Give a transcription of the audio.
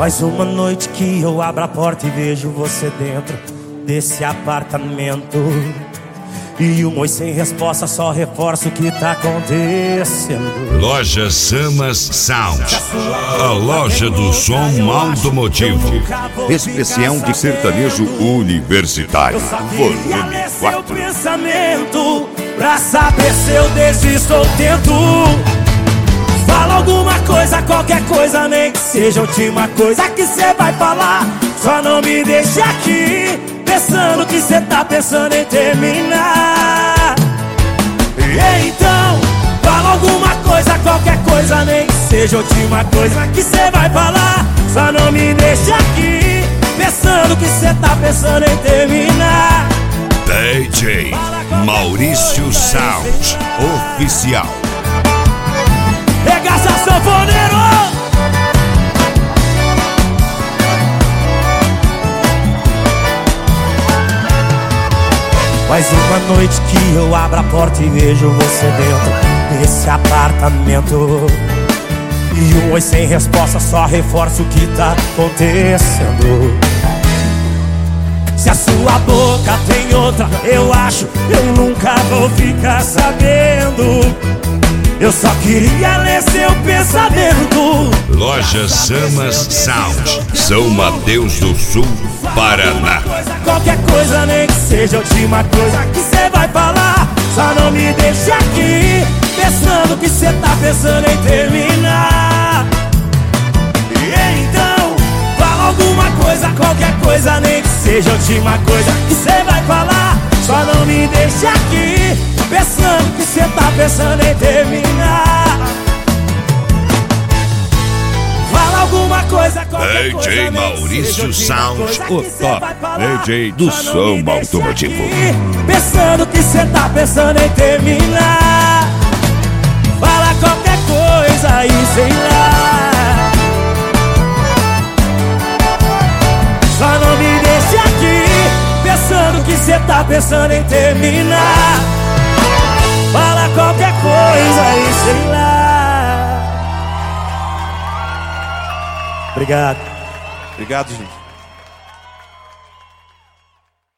Mais uma noite que eu abro a porta e vejo você dentro desse apartamento. E o Moi sem resposta só reforça o que tá acontecendo. Loja Samas Sound, a loja do som automotivo. Especial de sertanejo universitário, volume 4. Seu pensamento pra saber se eu desisto ou tento. Fala alguma coisa, qualquer coisa, nem que seja a última coisa que cê vai falar. Só não me deixe aqui pensando que cê tá pensando em terminar. E então, fala alguma coisa, qualquer coisa, nem que seja a última coisa que cê vai falar. Só não me deixe aqui pensando que cê tá pensando em terminar. DJ Maurício Sound Oficial. Regaça sanfoneiro! Mais uma noite que eu abro a porta e vejo você dentro desse apartamento. E um oi sem resposta só reforça o que tá acontecendo. Se a sua boca tem outra, eu acho, eu nunca vou ficar sabendo. Eu só queria ler seu pensamento. Loja Samas Sound, São Mateus do Sul, Paraná. Qualquer coisa, nem que seja a última coisa que cê vai falar. Só não me deixe aqui pensando que cê tá pensando em terminar. E então, fala alguma coisa, qualquer coisa, nem que seja a última coisa que cê vai falar. Só não me deixe aqui pensando que cê tá pensando em terminar. Fala alguma coisa, qualquer coisa, DJ Maurício Sound, O top DJ do som automotivo. Pensando que cê tá pensando em terminar. Fala qualquer coisa e sei lá. Só não me deixe aqui pensando que cê tá pensando em terminar. Fala qualquer coisa e sei lá. Obrigado. Obrigado, gente.